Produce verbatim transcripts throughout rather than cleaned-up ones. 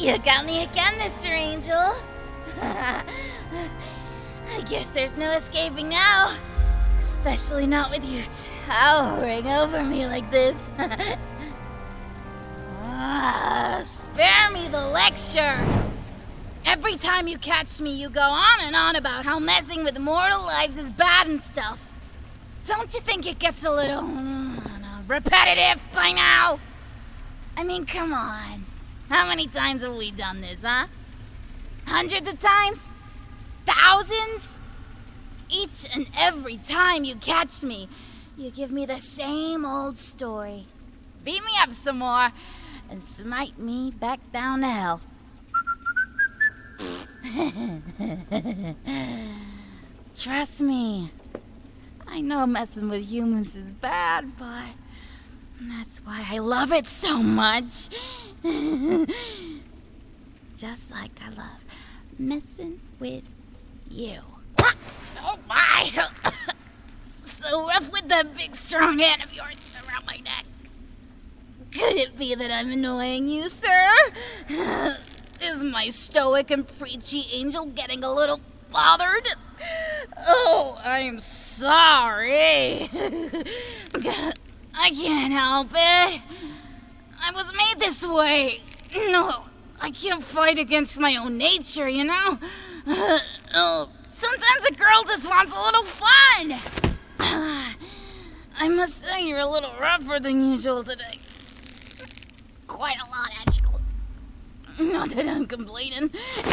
You got me again, Mister Angel. I guess there's no escaping now. Especially not with you towering over me like this. Ah, spare me the lecture. Every time you catch me, you go on and on about how messing with mortal lives is bad and stuff. Don't you think it gets a little uh, repetitive by now? I mean, come on. How many times have we done this, huh? Hundreds of times? Thousands? Each and every time you catch me, you give me the same old story. Beat me up some more and smite me back down to hell. Trust me. I know messing with humans is bad, but that's why I love it so much. Just like I love messing with you. Oh my! So rough with that big strong hand of yours around my neck. Could it be that I'm annoying you, sir? Is my stoic and preachy angel getting a little bothered? Oh, I'm sorry. I can't help it. I was made this way. No, I can't fight against my own nature, you know? Uh, oh, sometimes a girl just wants a little fun. Uh, I must say you're a little rougher than usual today. Quite a lot, actually. Not that I'm complaining.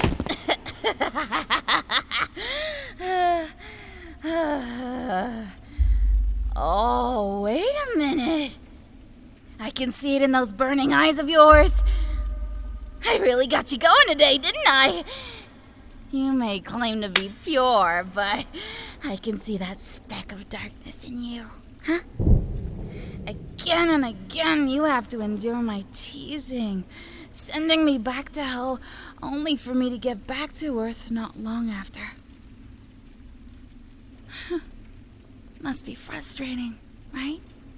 Oh, wait a minute. I can see it in those burning eyes of yours. I really got you going today, didn't I? You may claim to be pure, but I can see that speck of darkness in you. Huh? Again and again, you have to endure my teasing, sending me back to hell only for me to get back to Earth not long after. Must be frustrating, right?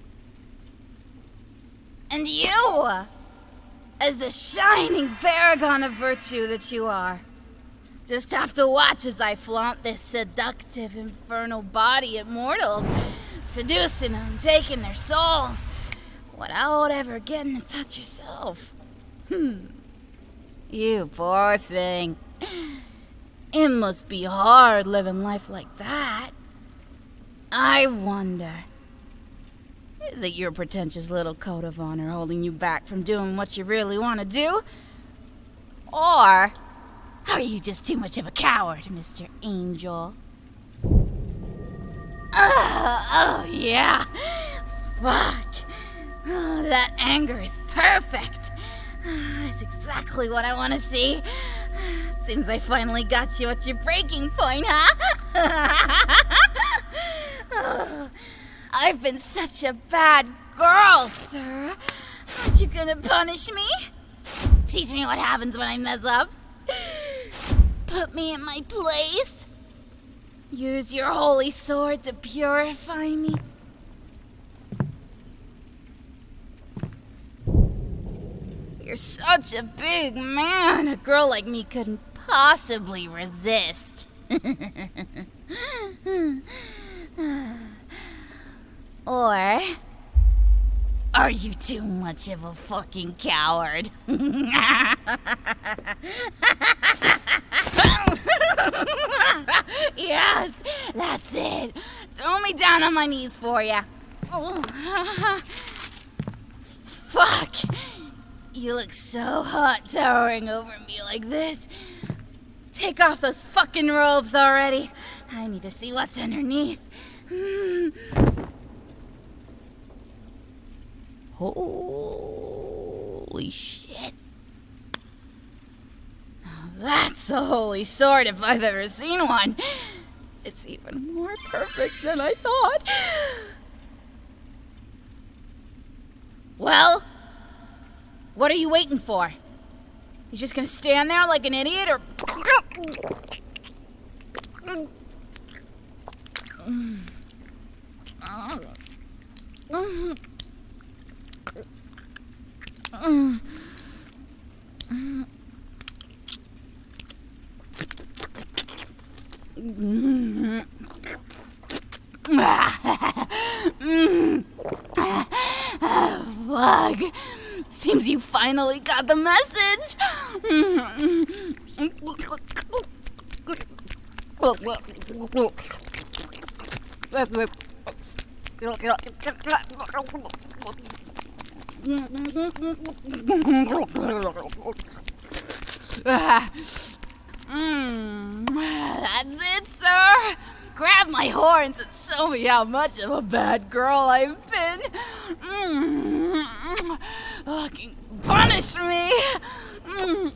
And you, as the shining paragon of virtue that you are, just have to watch as I flaunt this seductive infernal body at mortals, seducing them, taking their souls, without ever getting to touch yourself. Hmm. You poor thing. It must be hard living life like that. I wonder, is it your pretentious little code of honor holding you back from doing what you really want to do? Or are you just too much of a coward, Mister Angel? Oh, oh yeah. Fuck. Oh, that anger is perfect. That's exactly what I want to see. Seems I finally got you at your breaking point, huh? Oh, I've been such a bad girl, sir. Aren't you gonna punish me? Teach me what happens when I mess up? Put me in my place? Use your holy sword to purify me? You're such a big man. A girl like me couldn't possibly resist. Or are you too much of a fucking coward? Yes, that's it. Throw me down on my knees for ya. Fuck. You look so hot towering over me like this. Take off those fucking robes already. I need to see what's underneath. Mm. Holy shit. Now that's a holy sword if I've ever seen one. It's even more perfect than I thought. Well, what are you waiting for? You just gonna stand there like an idiot, or... Fuck. Seems you finally got the message. Mm, that's it, sir. Grab my horns and show me how much of a bad girl I've been. Mm, fucking punish me. Mm.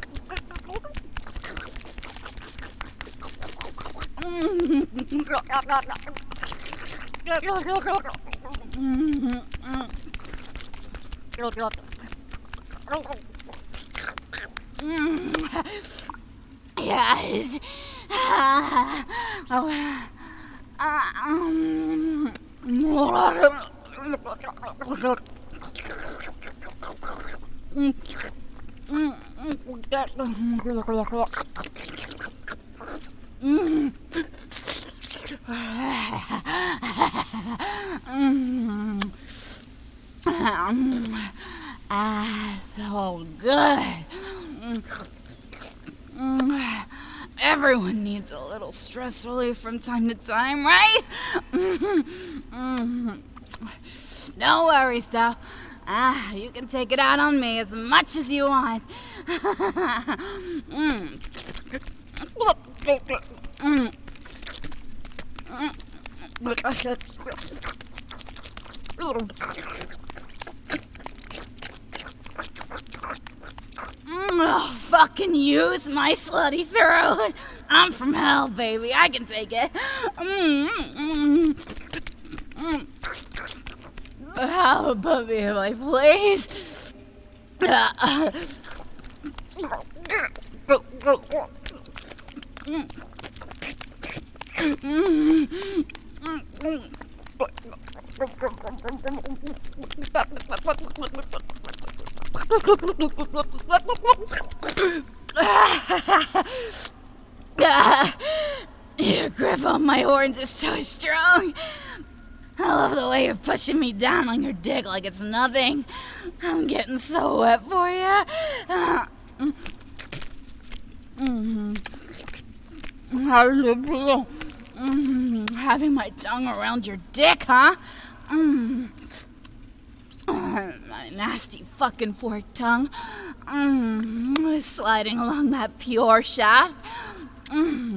Yes. Uh, um. Ah, so good. Everyone needs a little stress relief from time to time, right? No worries, though. Ah, you can take it out on me as much as you want. mm. Mm. Oh, fucking use my slutty throat. I'm from hell, baby. I can take it. Mm, mm, mm. Have a puppy in my place. Uh, uh. Mm. Your grip on my horns is so strong. I love the way you're pushing me down on your dick like it's nothing. I'm getting so wet for you. Uh, mm-hmm. Mm-hmm. Having my tongue around your dick, huh? Mm. Uh, my nasty fucking forked tongue. Mm. Sliding along that pure shaft. Mm.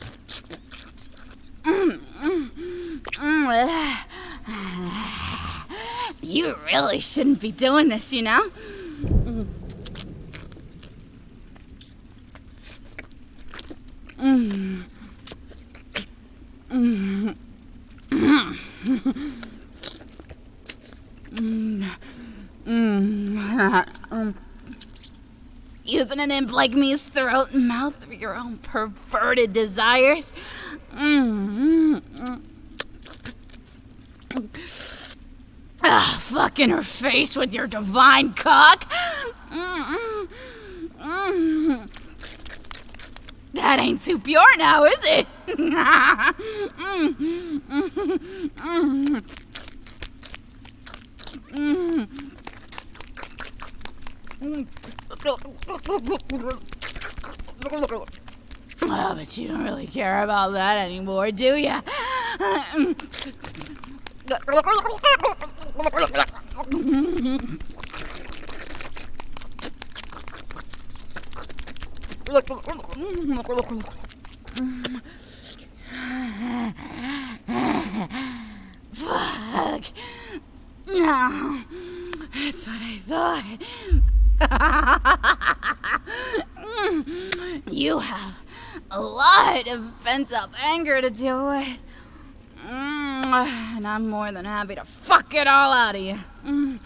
Mm. Mm. Mm. You really shouldn't be doing this, you know? Mm. Mm. Mm. Mm. Mm. Mm. Using an imp like me's throat and mouth for your own perverted desires. Mm. Mm. Ah, fucking her face with your divine cock. Mm. Mm. That ain't too pure now, is it? mm. Mm. Mm. Mm. Oh, but you don't really care about that anymore, do ya? Fuck. No. That's what I thought. You have a lot of pent-up anger to deal with. And I'm more than happy to fuck it all out of you. Mm.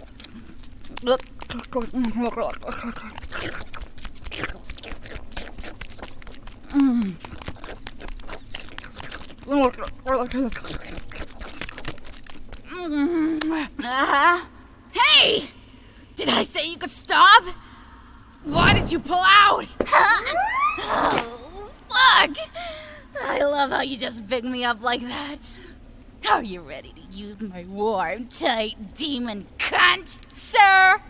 Uh, hey! Did I say you could stop? Why did you pull out? Oh, fuck! I love how you just pick me up like that. Are you ready to use my warm, tight demon cunt, sir?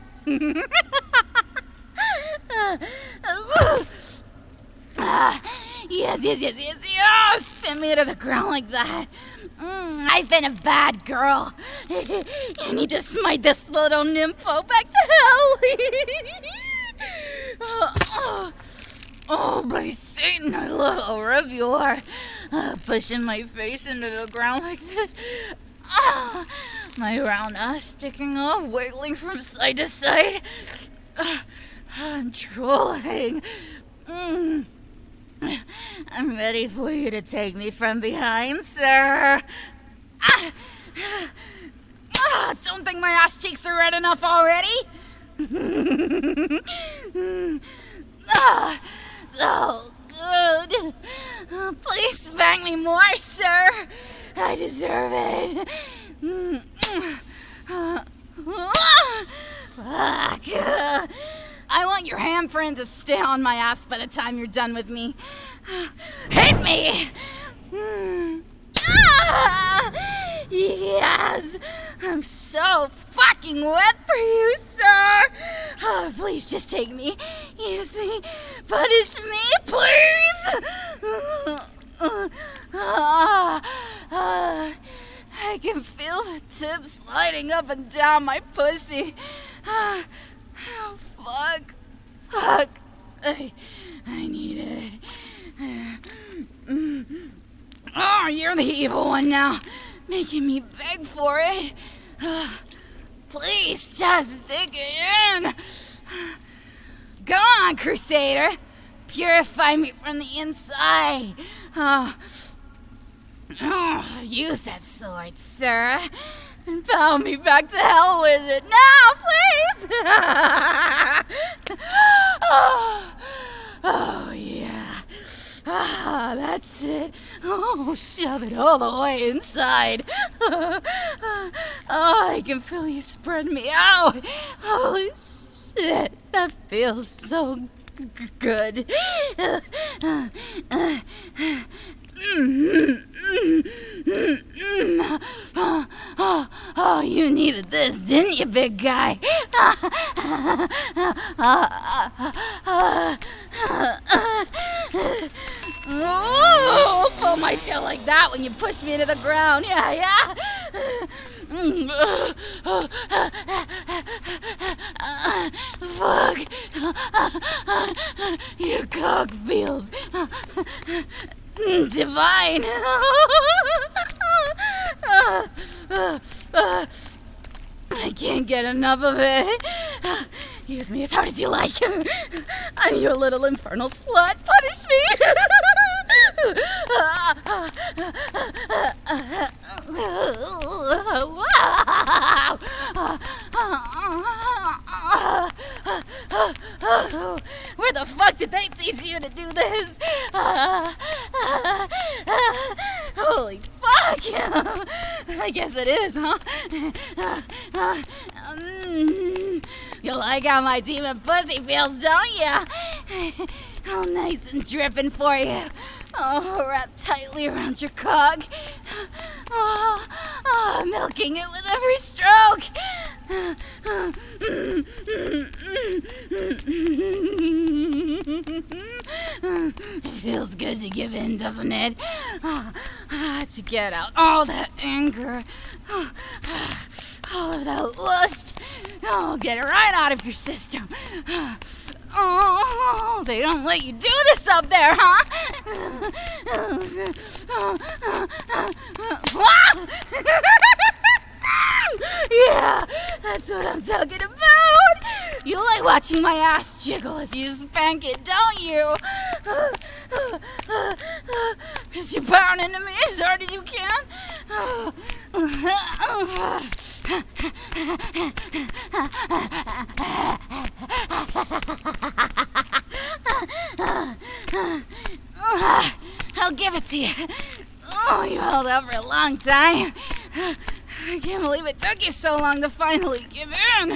uh, yes, yes, yes, yes, yes! Spin me to the ground like that. Mm, I've been a bad girl. You need to smite this little nympho back to hell. uh, uh, oh, by Satan, I love how rough you are. Uh, pushing my face into the ground like this. Uh, my round ass sticking off, wiggling from side to side. Uh, I'm trolling. Mm. I'm ready for you to take me from behind, sir. Ah, ah, don't think my ass cheeks are red enough already. Ah, so good. Oh, please spank me more, sir. I deserve it. Fuck. I want your handprint to stay on my ass by the time you're done with me. Hit me! Ah! Yes! I'm so fucking wet for you, sir! Oh, please just take me. You see? Punish me, please! Ah, ah, I can feel the tip sliding up and down my pussy. Ah, oh, fuck. Fuck. I, I need it. Oh, you're the evil one now, making me beg for it. Uh, please just stick it in. Go on, Crusader. Purify me from the inside. Oh, oh, use that sword, sir, and pow me back to hell with it now, please. oh, oh, yeah. Ah, that's it. Oh, shove it all the way inside. Oh, I can feel you spread me out. Holy shit, that feels so g- good. Oh, oh, oh, you needed this, didn't you, big guy? Oh, pull my tail like that when you push me into the ground. Yeah, yeah. Fuck. Your cock feels divine. I can't get enough of it. Use me as hard as you like. I'm your little infernal slut. Punish me. Where the fuck did they teach you to do this? Holy fuck! I guess it is, huh? You like how my demon pussy feels, don't ya? All nice and dripping for you. Oh, wrapped tightly around your cock. Oh, oh, milking it with every stroke. It feels good to give in, doesn't it? Oh, to get out all that anger. Oh, all of that lust. Oh, get it right out of your system. Oh, they don't let you do this up there, huh? Yeah, that's what I'm talking about. You like watching my ass jiggle as you spank it, don't you? As you pound into me as hard as you can. I'll give it to you. Oh, you held out for a long time. I can't believe it took you so long to finally give in.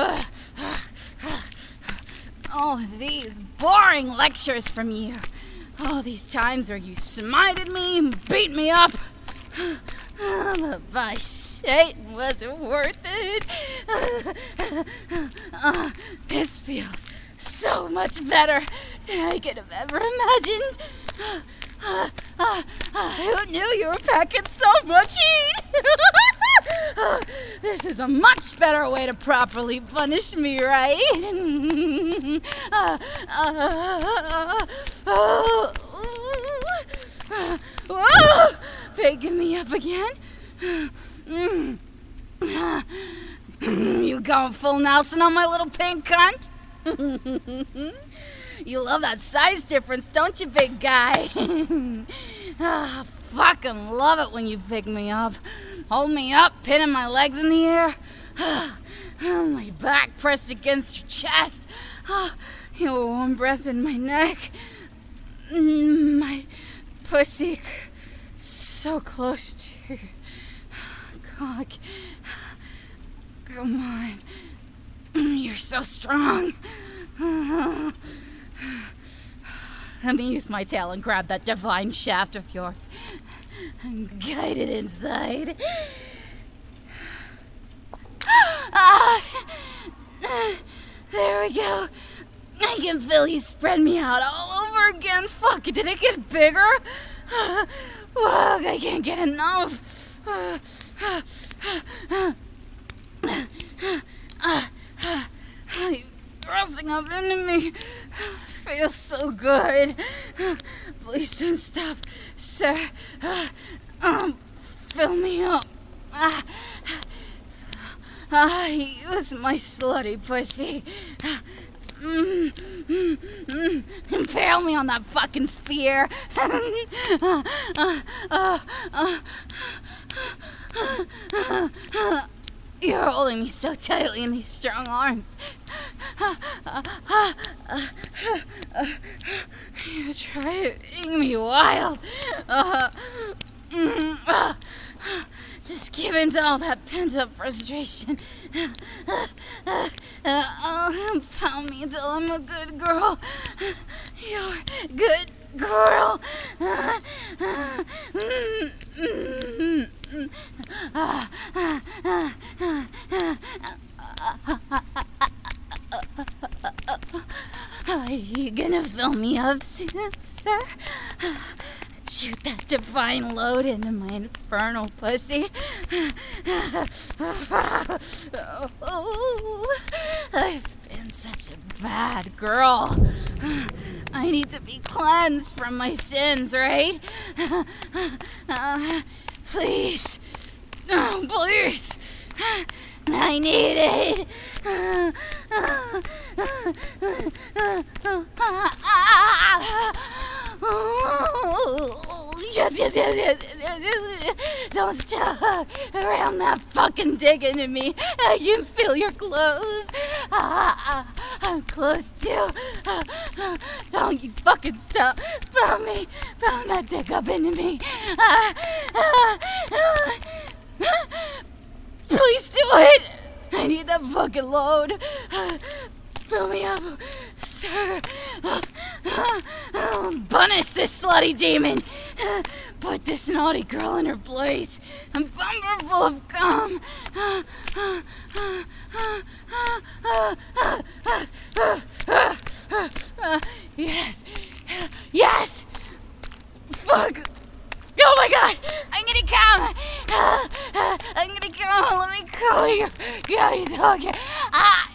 Oh, these boring lectures from you. all these times where you smited me and beat me up. But by Satan, was it worth it? Uh, this feels so much better than I could have ever imagined. Uh, uh, uh, who knew you were packing so much heat? uh, this is a much better way to properly punish me, right? uh, uh, uh, uh, uh, Picking me up again? Mm. Uh, you going full Nelson on my little pink cunt? You love that size difference, don't you, big guy? Ah, fucking love it when you pick me up. Hold me up, pinning my legs in the air. My back pressed against your chest. Your warm breath in my neck. My pussy so close to your cock. Come on. You're so strong. Let me use my tail and grab that divine shaft of yours and guide it inside. Ah, there we go. I can feel you spread me out all over again. Fuck, did it get bigger? Fuck, I can't get enough. You thrusting up into me feels so good. Please don't stop, sir. Um, fill me up. Ah, ah, use my slutty pussy. Mm, mm, mm. Impale me on that fucking spear. uh, uh, uh, uh, uh, uh, You're holding me so tightly in these strong arms. You're driving me wild. Uh, mm, uh, just give in to all that pent-up frustration. Uh, uh, uh, pound me until I'm a good girl. You're a good girl. Uh, uh, mm, mm, mm, uh, uh, uh, uh, uh, Are you gonna fill me up soon, sir? Shoot that divine load into my infernal pussy. Oh, I've been such a bad girl. I need to be cleansed from my sins, right? Uh, please. Oh, please. I need it. Yes, yes, yes, yes, yes, yes. Don't stop around that fucking dick into me. I can feel your clothes. I'm close too. Don't you fucking stop. Pound me. Pound that dick up into me. Please do it. I need that fucking load. Fill me up, sir. Punish this slutty demon. Put this naughty girl in her place. I'm bumper full of cum. Yes. Yes. Fuck. Oh my god! I'm gonna come! I'm gonna come! Let me call you! God, he's okay! Ah!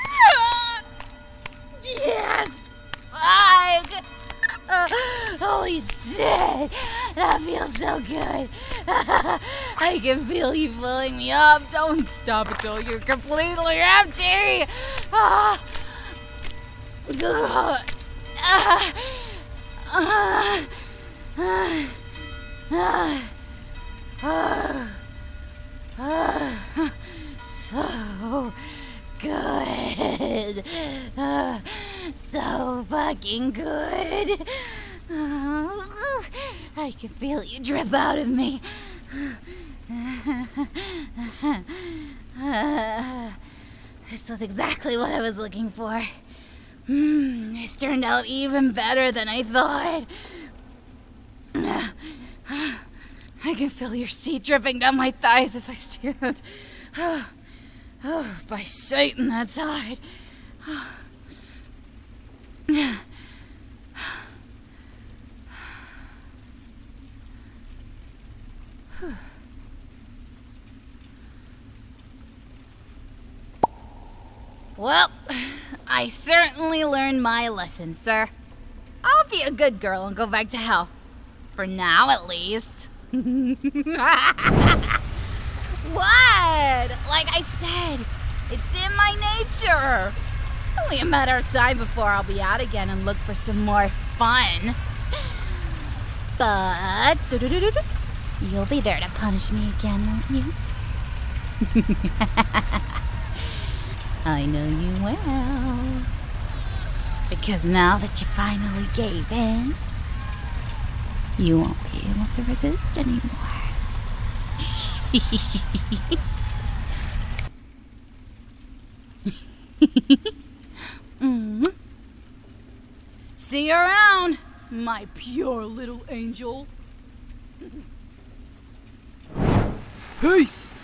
Yes! Fuck! Uh, holy shit! That feels so good! I can feel you filling me up! Don't stop until you're completely empty! Ah! Ah! Ah! Ah! Ah, ah, ah, so good. Ah, so fucking good. Ah, I can feel you drip out of me. Ah, this was exactly what I was looking for. Hmm, this turned out even better than I thought. I can feel your seat dripping down my thighs as I stand. Oh, oh, by Satan, that's hot. Well, I certainly learned my lesson, sir. I'll be a good girl and go back to hell. For now, at least. What? Like I said, it's in my nature. It's only a matter of time before I'll be out again and look for some more fun. But you'll be there to punish me again, won't you? I know you will. Because now that you finally gave in, you won't be able to resist anymore. mm-hmm. See you around, my pure little angel. Peace!